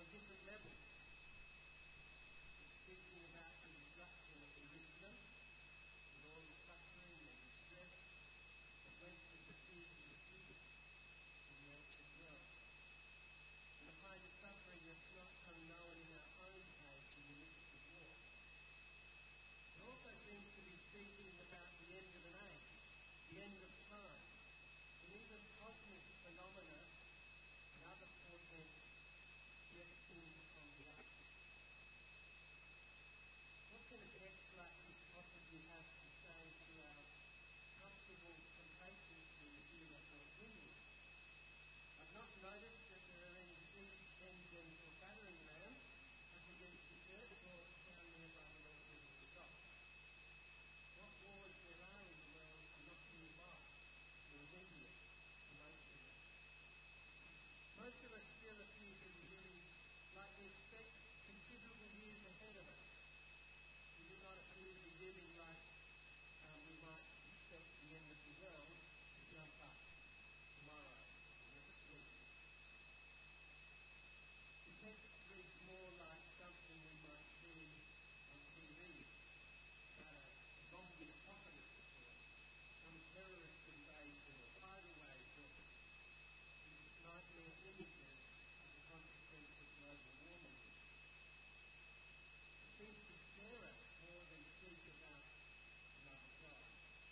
different levels. It's speaking about the destruction of Jerusalem, with all the suffering and distress that went with the siege of the city in the ancient world. And the kind of suffering that's not unknown in our own age in the midst of war. It also seems to be speaking about the end of an age, the end of time, and even cosmic phenomena and other portents yet in on the up. What can a text like this possibly have to say to our comfortable complacency here at North Wynyard? I've not noticed that there are any siege engines or battering rams up against the church or down there by the North Wynyard dock. What wars there are in the world are not nearby, or immediate to most of us. Most of us still appear to be living like we expect considerable years ahead of us. We do not appear to be living like we might expect the end of the world to jump up tomorrow or next week. The text reads more like something we might see on TV, about a zombie apocalypse or some terrorist invasion or tidal waves or these nightmare images as a consequence of global warming. It seems to scare us more than speak about the love of God.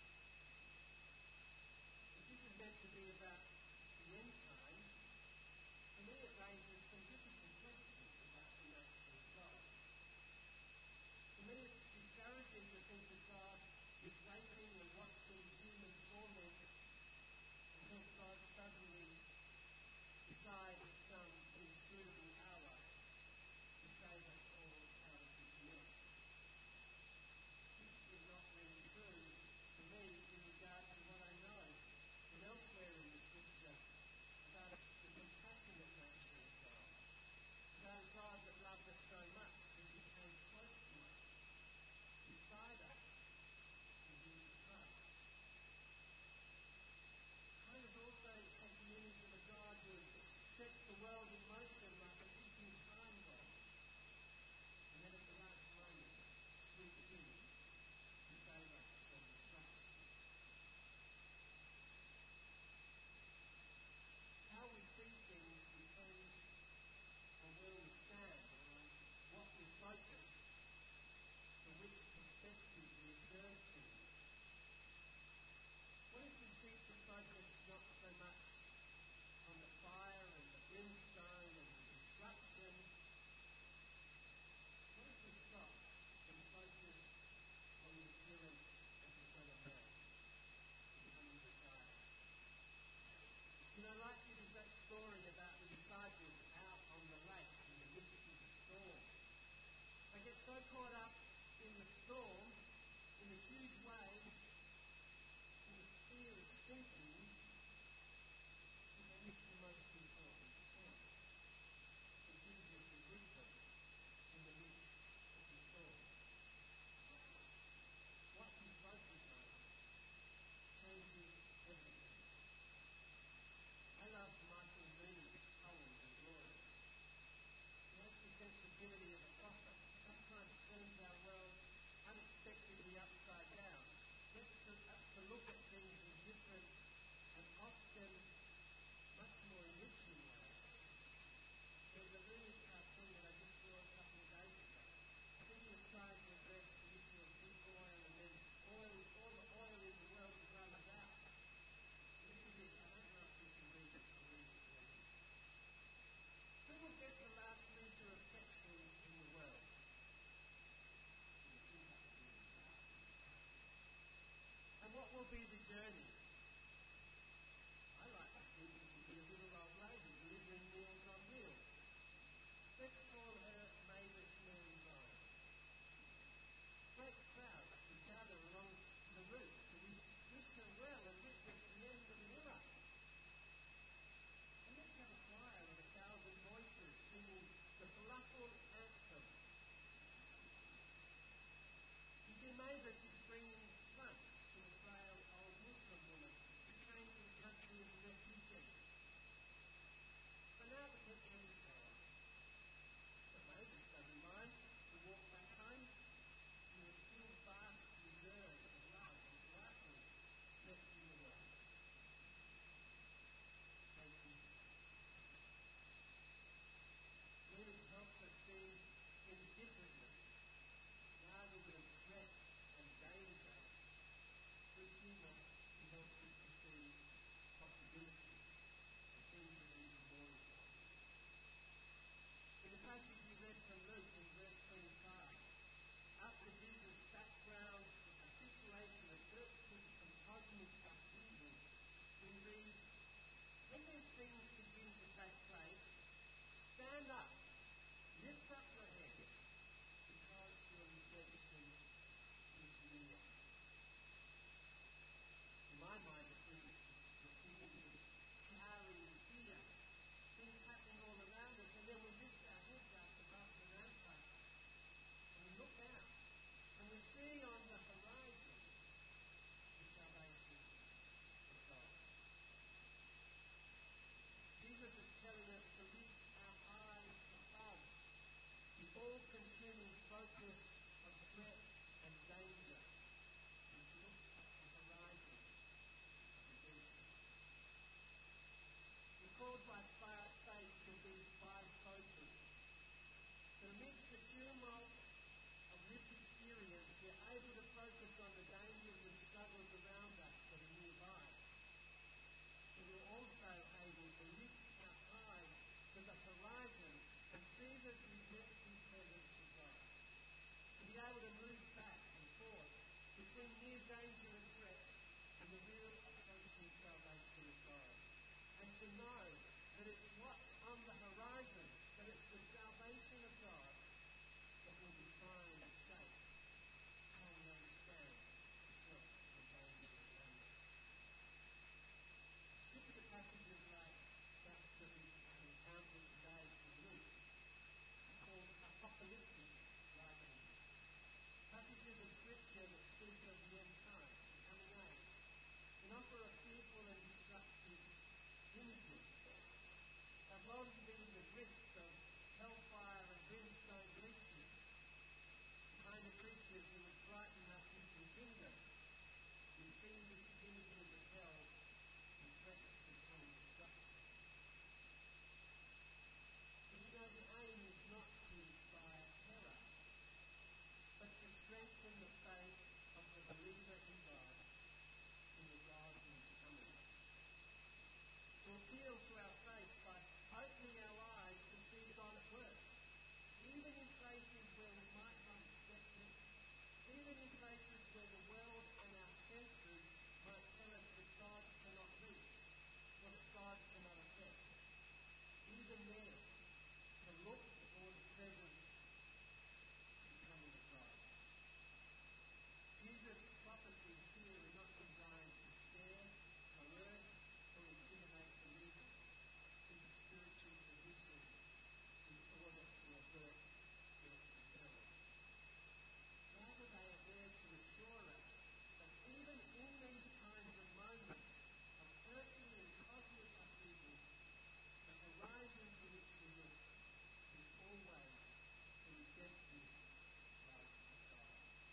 If this is meant to be about the end times, for me it raises some difficult questions about the nature of God. For me it's discouraging to think that God is waiting and watching human torment until God suddenly decides at some inscrutable hour to save us all out of his mess. This would not ring true for me in regard to what I know from elsewhere in the Scripture about the compassionate nature of God, about a God that loved us so much that he came close to us, beside us, in Jesus Christ. Kind of also has the image of a God who sets the world in motion like a ticking time bomb, and then at the last moment swoops in to save us from destruction. How we see things depends on where we stand, on what we focus, from which perspective we observe things. What if we seek to focus not so much on the fire and the brimstone and the destruction? What if we stop and focus on the appearance of the Son of Man, becoming Messiah? You know, like it is that story about the disciples out on the lake in the midst of the storm. They get so caught up in the storm, in the huge waves, in the fear of sinking, that they miss the most important point. That Jesus is with them in the midst of the storm. What you focus on changes everything. I love Michael Mooney's poems and glories. He has the sensitivity of a prophet. Sometimes turns our world unexpectedly upside down. Gets us to look at things in different focus of threat and danger, which looks at the horizon of redemption. We're called by faith to be bi-focused. So amidst the tumult of this experience, we're able to focus on the dangers and struggles around us that are nearby. So we're also able to lift our eyes to the horizon and see the redemptive presence of God. To be able to move back and forth between near danger and threats and the real approaching salvation of God. And to know that it's what's on the horizon, that it's the salvation of God that will define and shape how we understand the threats and dangers around us. Scripture passages like that we have encountered today from Luke are called apocalyptic writings. Passages of Scripture that speak of the end time, the coming age, and offer a fearful and destructive imagery. They've long been the risk of hellfire and brimstone leeches, the kind of creatures that would frighten us into kingdom. We've seen this imagery of hell and threats to come destruction. But you know, the aim is not to inspire terror, but to strengthen the faith of the believer in God in regard to his coming. To appeal to our faith by opening our eyes to see God at work, even in places where we might not expect it, even in places where the world and our senses might tell us that God cannot reach, or that God cannot affect. Even there, to look for the presence and coming of God. Jesus' prophecies here are not designed to scare, coerce, or intimidate believers into spiritual position in order to avert death and peril. Rather, they are there to assure us that even in these kinds of moments of earthly and cosmic upheaval, the horizon to which we look is always the redemptive love of God.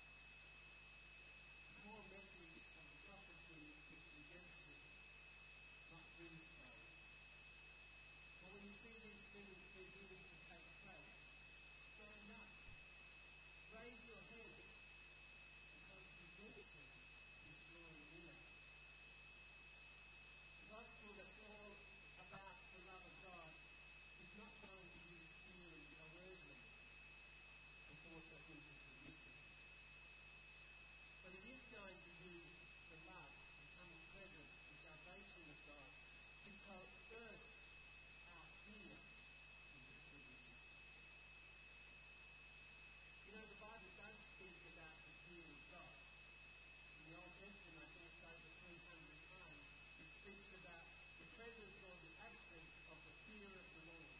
The core message of the prophecy is redemption, not brimstone. But when you see these things beginning to take place, stand up, raise your head, because redemption is drawing near. The gospel that's all about the love of God is not going to use fear and coercion to force us into submission. But it is going to use the love, the coming presence, the salvation of God to coerce our fear into submission. You know, the Bible does speak about the fear of God. In the Old Testament, I think it's over 300 times, it speaks about the presence or the absence of the fear of the Lord.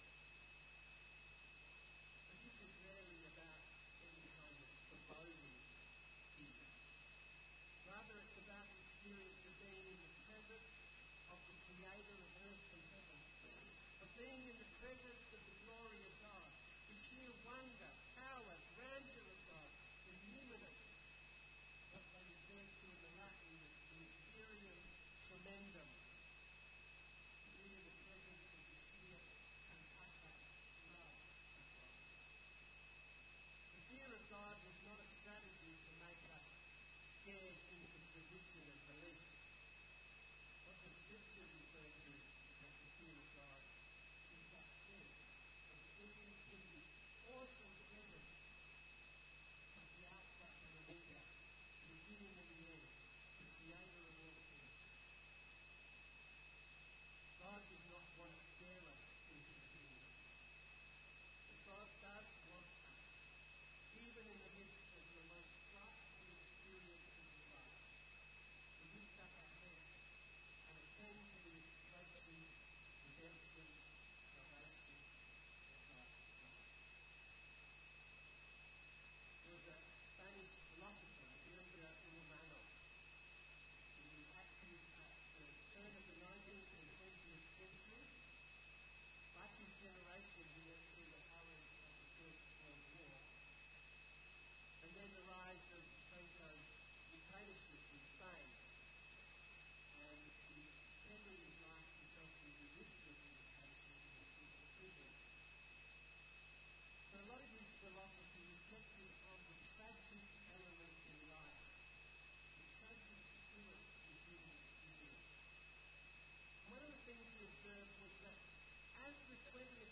But this is rarely about any kind of foreboding fear. Rather, it's about the experience of being in the presence of the Creator of earth and heaven, of being in the presence of the glory of God, the sheer wonder, power, grandeur of God, the numinous, what they refer to in the Latin as the mysterium tremendum, being in the presence of the sheer and utter love of God. The fear of God was not a strategy to make us scared into submission and belief. What the Scripture refers to as the fear of God is that sense of being in the awesome presence of the Alpha and Omega, the beginning and the end, the Creator of all things.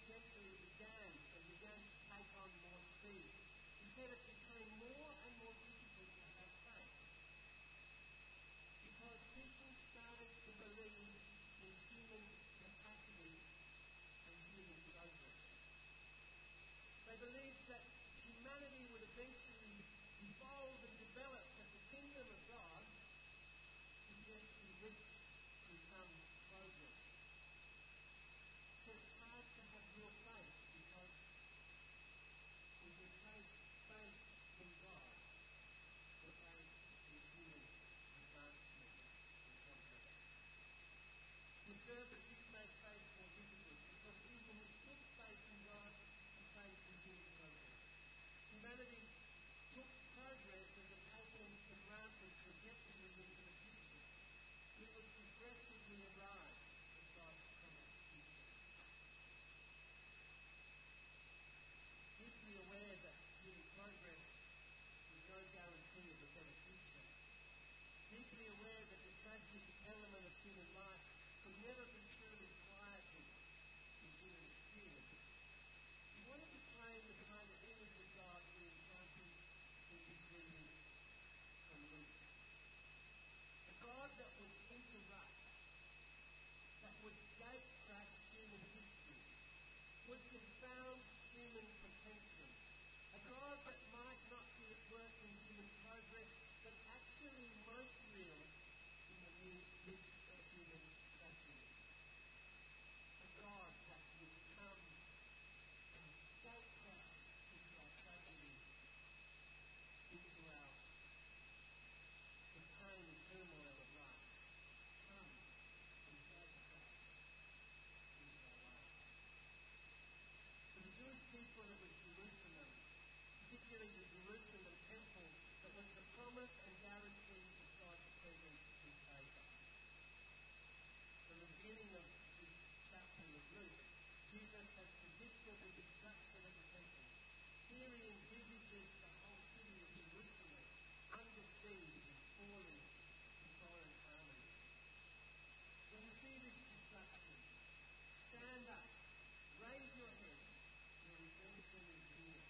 century began to take on more speed, he said it became more and more difficult to have faith because people started to believe in human capacity and human progress. They believed that humanity would eventually evolve and develop, that the kingdom of God would just be reached through some progress. So it's hard to have real faith because we replace faith in God with faith in human advancement and progress. We observe that this made faith more difficult because even with good faith in God and faith in human progress, humanity took progress as a taken for granted trajectory into the future. We would progressively arrive at God's promised future. Deeply aware that human progress is no guarantee of a better future. Deeply aware that the tragic element of human life could never be truly quieted in human experience. We wanted to claim the kind of image of God we encountered in his reading from Luke. A God that would interrupt, that would gate-crash human history, would confound human potential. A God that might not be at work in human progress, but actually most real in the midst of human tragedy. A God that would come and gate-crash into our tragedy, into our the pain and turmoil of life. Come and gate-crash into our lives. For the Jewish people, it was Jerusalem, particularly the Jerusalem temple, that was the promise and guarantee of God's presence and favour. From the beginning of this chapter of Luke, Jesus has predicted the destruction of the temple. Here he envisages the whole city of Jerusalem under siege and falling to foreign armies. When you see this destruction, stand up, raise your head, your redemption is near.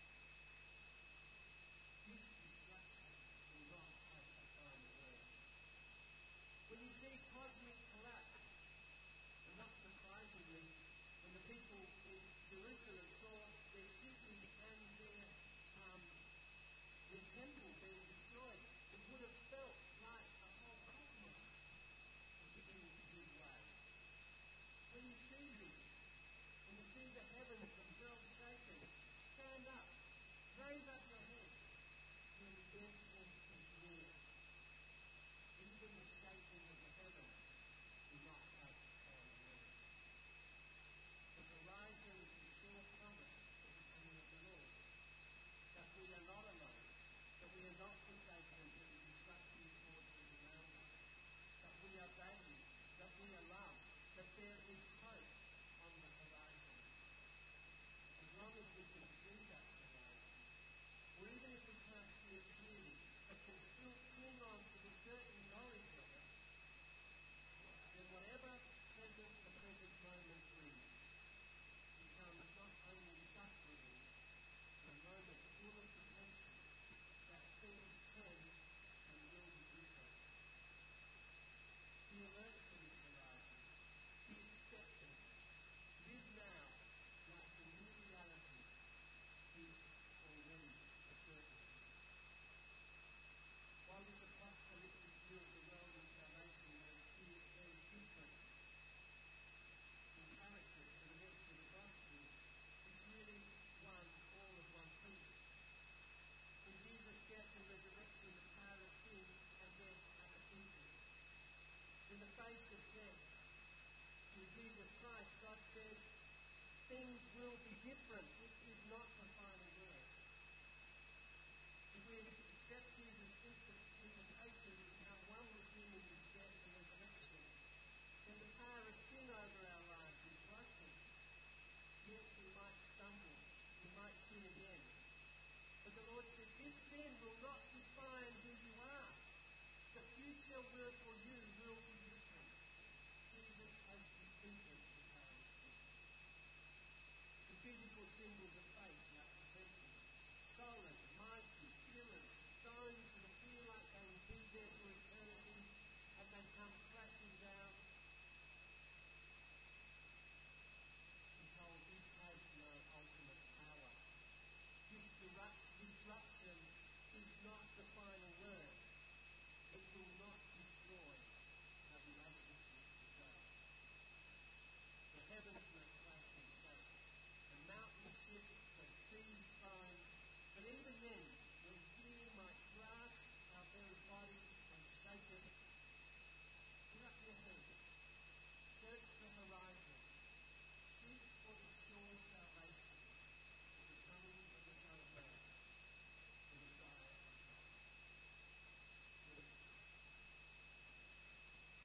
This destruction will not have a final word. When you see cosmic collapse, and not surprisingly, when the people in Jerusalem saw their city and their temple being destroyed, it would have felt like the whole cosmos was beginning to give way. When you see this, when you see the heavens themselves shaken, stand up, raise up your head. Your redemption is near. Even the shaking of the heavens will not have a final word. The horizon is the sure promise of the coming of the Lord, that we are not alone, that we are not forsaken to the destructive forces around us, that we are valued, that we are loved, that there is hope on the horizon. As long as we can see that horizon, or even if we can't see it clearly, but can still cling on to the certain knowledge of it, then whatever the present moment brings becomes not only suffering, but a moment full of potential that things can and will be different. Be alert to this horizon. Be expectant. Live now like the new reality is already a certainty. While this apocalyptic view of the world and salvation may appear very different in character to the rest of the gospel, it's really all of one piece. In Jesus' death and resurrection, the power of sin and death are defeated. In the face of death, through Jesus Christ, God says, things will be different. It is not